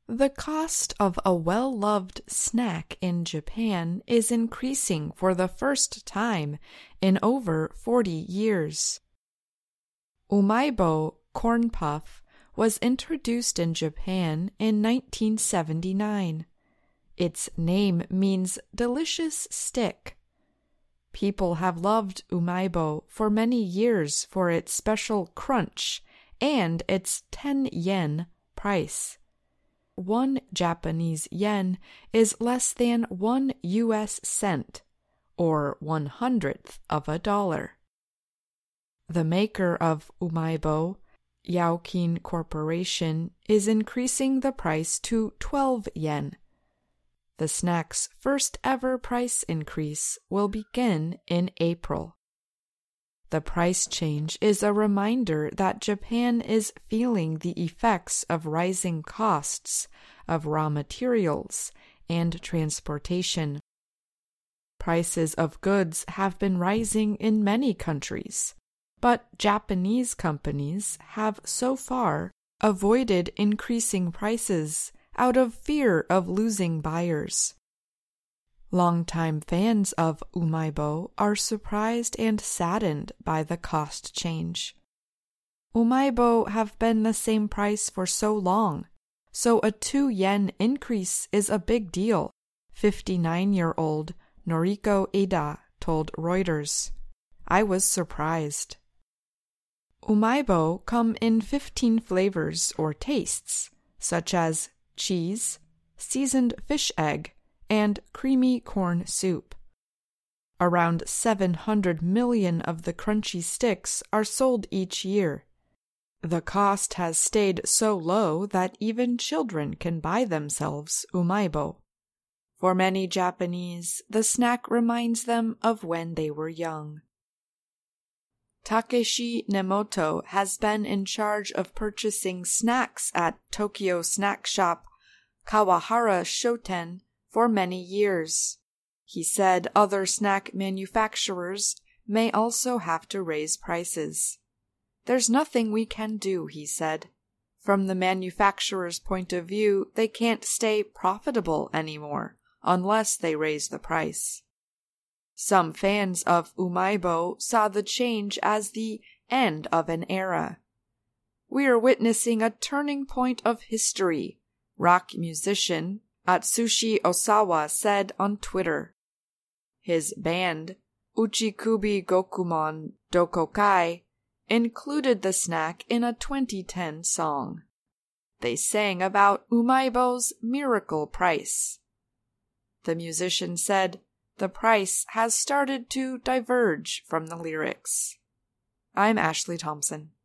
The cost of a well-loved snack in Japan is increasing for the first time in over 40 years. Umaibo corn puff was introduced in Japan in 1979. Its name means delicious stick. People have loved Umaibo for many years for its special crunch and its 10 yen price. 1 Japanese yen is less than 1 US cent, or 1/100th of a dollar. The maker of Umaibo, Yaokin Corporation, is increasing the price to 12 yen. The snack's first ever price increase will begin in April. The price change is a reminder that Japan is feeling the effects of rising costs of raw materials and transportation. Prices of goods have been rising in many countries, but Japanese companies have so far avoided increasing prices out of fear of losing buyers. Longtime fans of Umaibo are surprised and saddened by the cost change. Umaibo have been the same price for so long, so a 2 yen increase is a big deal, 59-year-old Noriko Ida told Reuters. I was surprised. Umaibo come in 15 flavors or tastes, such as cheese, seasoned fish egg, and creamy corn soup. Around 700 million of the crunchy sticks are sold each year. The cost has stayed so low that even children can buy themselves Umaibo. For many Japanese, the snack reminds them of when they were young. Takeshi Nemoto has been in charge of purchasing snacks at Tokyo snack shop Kawahara Shoten for many years. He said other snack manufacturers may also have to raise prices. There's nothing we can do, he said. From the manufacturer's point of view, they can't stay profitable anymore unless they raise the price. Some fans of Umaibo saw the change as the end of an era. We are witnessing a turning point of history, rock musician Atsushi Osawa said on Twitter. His band, Uchikubi Gokumon Dokokai, included the snack in a 2010 song. They sang about Umaibo's miracle price. The musician said the price has started to diverge from the lyrics. I'm Ashley Thompson.